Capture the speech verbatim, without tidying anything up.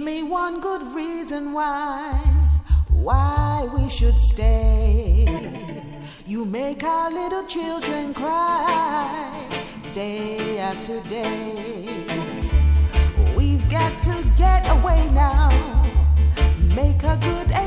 me one good reason why, why we should stay. You make our little children cry day after day. We've got to get away now, make a good